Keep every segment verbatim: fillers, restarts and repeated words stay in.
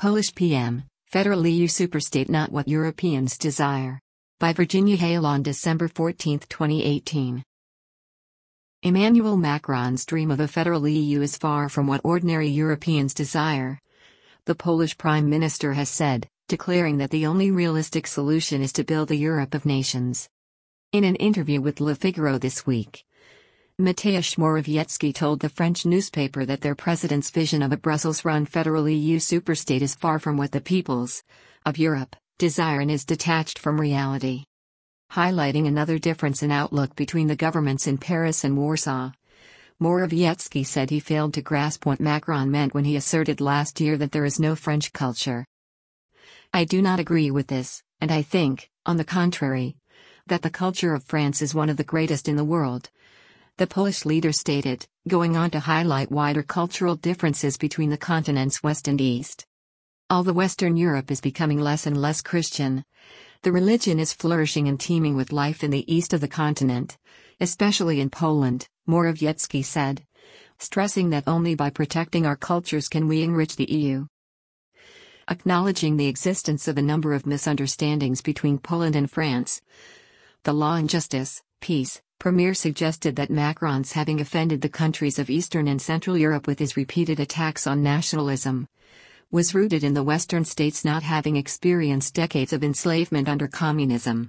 Polish P M, Federal E U superstate not what Europeans desire. By Virginia Hale on December fourteenth, twenty eighteen. Emmanuel Macron's dream of a federal E U is far from what ordinary Europeans desire, the Polish Prime Minister has said, declaring that the only realistic solution is to build a Europe of nations. In an interview with Le Figaro this week, Mateusz Morawiecki told the French newspaper that their president's vision of a Brussels-run federal E U superstate is far from what the peoples of Europe desire and is detached from reality. Highlighting another difference in outlook between the governments in Paris and Warsaw, Morawiecki said he failed to grasp what Macron meant when he asserted last year that there is no French culture. I do not agree with this, and I think, on the contrary, that the culture of France is one of the greatest in the world, the Polish leader stated, going on to highlight wider cultural differences between the continent's West and East. Although Western Europe is becoming less and less Christian, the religion is flourishing and teeming with life in the east of the continent, especially in Poland, Morawiecki said, stressing that only by protecting our cultures can we enrich the E U. Acknowledging the existence of a number of misunderstandings between Poland and France, the Law and Justice, Peace, Premier suggested that Macron's having offended the countries of Eastern and Central Europe with his repeated attacks on nationalism was rooted in the Western states not having experienced decades of enslavement under communism.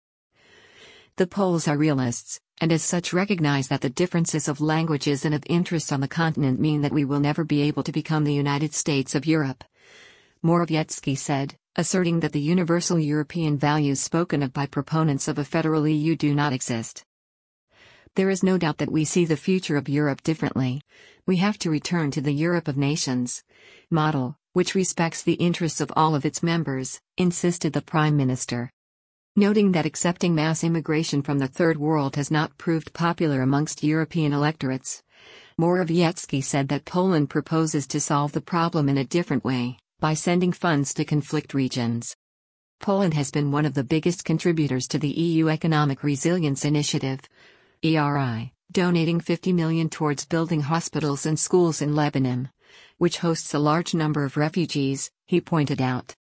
The Poles are realists, and as such recognize that the differences of languages and of interests on the continent mean that we will never be able to become the United States of Europe, Morawiecki said, asserting that the universal European values spoken of by proponents of a federal E U do not exist. There is no doubt that we see the future of Europe differently. We have to return to the Europe of nations model, which respects the interests of all of its members, insisted the Prime Minister. Noting that accepting mass immigration from the Third World has not proved popular amongst European electorates, Morawiecki said that Poland proposes to solve the problem in a different way, by sending funds to conflict regions. Poland has been one of the biggest contributors to the E U Economic Resilience Initiative, E R I, donating fifty million dollars towards building hospitals and schools in Lebanon, which hosts a large number of refugees, he pointed out.